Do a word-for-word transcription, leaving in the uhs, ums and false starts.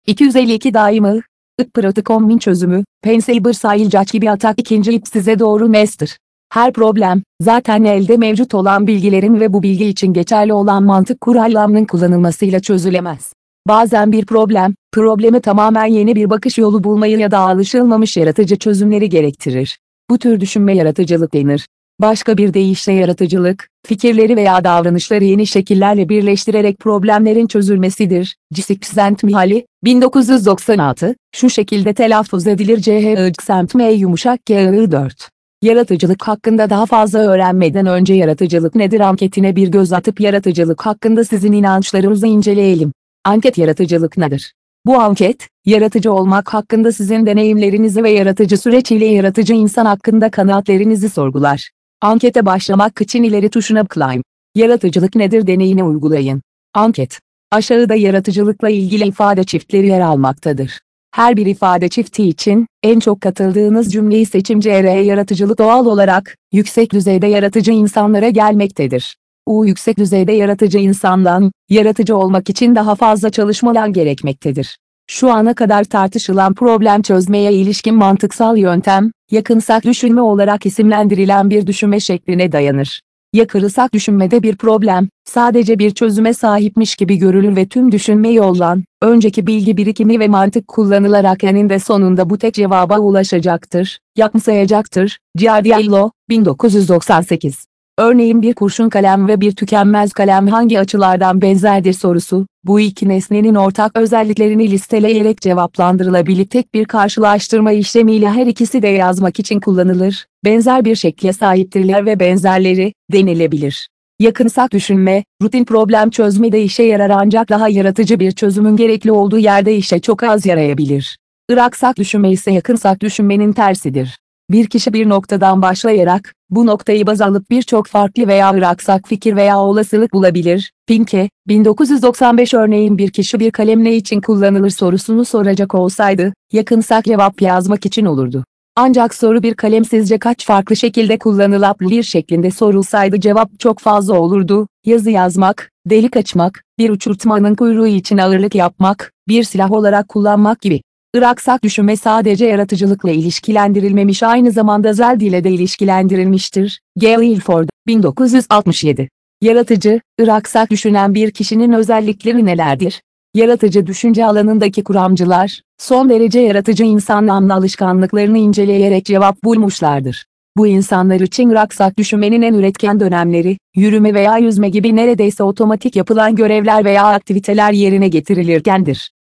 iki yüz elli iki daimi I Kombin çözümü, Painsaber Sailcaç gibi atak ikinci ip size doğru master. Her problem, zaten elde mevcut olan bilgilerin ve bu bilgi için geçerli olan mantık kurallarının kullanılmasıyla çözülemez. Bazen bir problem, probleme tamamen yeni bir bakış yolu bulmayı ya da alışılmamış yaratıcı çözümleri gerektirir. Bu tür düşünme yaratıcılık denir. Başka bir deyişle yaratıcılık, fikirleri veya davranışları yeni şekillerle birleştirerek problemlerin çözülmesidir. Csikszentmihalyi, bin dokuz yüz doksan altı, şu şekilde telaffuz edilir: Csikszentmihalyi yumuşak G dört. Yaratıcılık hakkında daha fazla öğrenmeden önce yaratıcılık nedir anketine bir göz atıp yaratıcılık hakkında sizin inançlarınızı inceleyelim. Anket yaratıcılık nedir? Bu anket, yaratıcı olmak hakkında sizin deneyimlerinizi ve yaratıcı süreç ile yaratıcı insan hakkında kanaatlerinizi sorgular. Ankete başlamak için ileri tuşuna tıklayın. Yaratıcılık nedir deneyini uygulayın. Anket. Aşağıda yaratıcılıkla ilgili ifade çiftleri yer almaktadır. Her bir ifade çifti için, en çok katıldığınız cümleyi seçim. C R Yaratıcılık doğal olarak, yüksek düzeyde yaratıcı insanlara gelmektedir. U yüksek düzeyde yaratıcı insandan, yaratıcı olmak için daha fazla çalışmalar gerekmektedir. Şu ana kadar tartışılan problem çözmeye ilişkin mantıksal yöntem, yakınsak düşünme olarak isimlendirilen bir düşünme şekline dayanır. Yakınsak düşünmede bir problem, sadece bir çözüme sahipmiş gibi görülür ve tüm düşünme yollan, önceki bilgi birikimi ve mantık kullanılarak eninde sonunda bu tek cevaba ulaşacaktır, yakınsayacaktır. Giardiello, bin dokuz yüz doksan sekiz. Örneğin bir kurşun kalem ve bir tükenmez kalem hangi açılardan benzerdir sorusu, bu iki nesnenin ortak özelliklerini listeleyerek cevaplandırılabilir tek bir karşılaştırma işlemiyle her ikisi de yazmak için kullanılır, benzer bir şekle sahiptirler ve benzerleri, denilebilir. Yakınsak düşünme, rutin problem çözmede işe yarar ancak daha yaratıcı bir çözümün gerekli olduğu yerde işe çok az yarayabilir. Iraksak düşünme ise yakınsak düşünmenin tersidir. Bir kişi bir noktadan başlayarak, bu noktayı baz alıp birçok farklı veya ıraksak fikir veya olasılık bulabilir. Pinke, bin dokuz yüz doksan beş örneğin bir kişi bir kalem ne için kullanılır sorusunu soracak olsaydı, yakınsak cevap yazmak için olurdu. Ancak soru bir kalem sizce kaç farklı şekilde kullanılabilir şeklinde sorulsaydı cevap çok fazla olurdu. Yazı yazmak, delik açmak, bir uçurtmanın kuyruğu için ağırlık yapmak, bir silah olarak kullanmak gibi. Iraksak düşünme sadece yaratıcılıkla ilişkilendirilmemiş, aynı zamanda zeldi ile de ilişkilendirilmiştir. G. Ilford, bin dokuz yüz altmış yedi. Yaratıcı, Iraksak düşünen bir kişinin özellikleri nelerdir? Yaratıcı düşünce alanındaki kuramcılar, son derece yaratıcı insanların alışkanlıklarını inceleyerek cevap bulmuşlardır. Bu insanlar için Iraksak düşünmenin en üretken dönemleri, yürüme veya yüzme gibi neredeyse otomatik yapılan görevler veya aktiviteler yerine getirilirkendir.